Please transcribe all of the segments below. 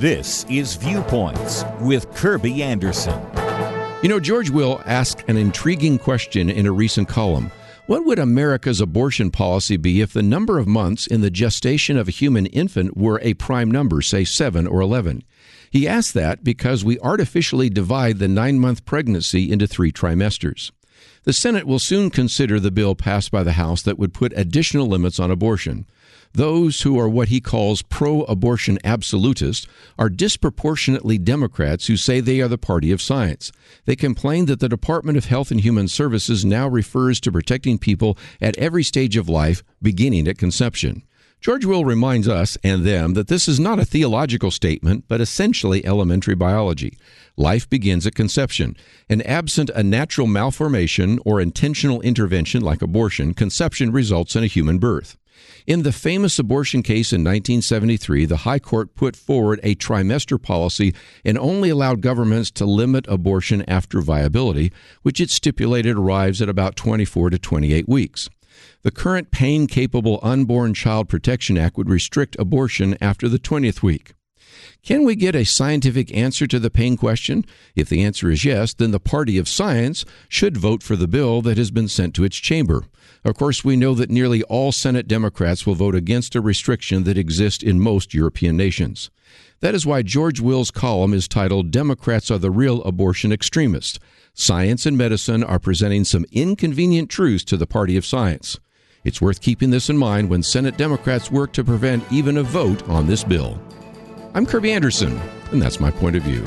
This is Viewpoints with Kirby Anderson. You know, George Will asked an intriguing question in a recent column. What would America's abortion policy be if the number of months in the gestation of a human infant were a prime number, say 7 or 11? He asked that because we artificially divide the 9-month pregnancy into 3 trimesters. The Senate will soon consider the bill passed by the House that would put additional limits on abortion. Those who are what he calls pro-abortion absolutists are disproportionately Democrats who say they are the party of science. They complain that the Department of Health and Human Services now refers to protecting people at every stage of life, beginning at conception. George Will reminds us and them that this is not a theological statement, but essentially elementary biology. Life begins at conception, and absent a natural malformation or intentional intervention like abortion, conception results in a human birth. In the famous abortion case in 1973, the High Court put forward a trimester policy and only allowed governments to limit abortion after viability, which it stipulated arrives at about 24 to 28 weeks. The current Pain-Capable Unborn Child Protection Act would restrict abortion after the 20th week. Can we get a scientific answer to the pain question? If the answer is yes, then the party of science should vote for the bill that has been sent to its chamber. Of course, we know that nearly all Senate Democrats will vote against a restriction that exists in most European nations. That is why George Will's column is titled, "Democrats are the real abortion extremists. Science and medicine are presenting some inconvenient truths to the party of science." It's worth keeping this in mind when Senate Democrats work to prevent even a vote on this bill. I'm Kirby Anderson, and that's my point of view.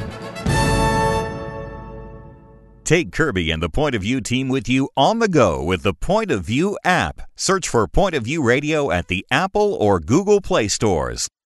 Take Kirby and the Point of View team with you on the go with the Point of View app. Search for Point of View Radio at the Apple or Google Play stores.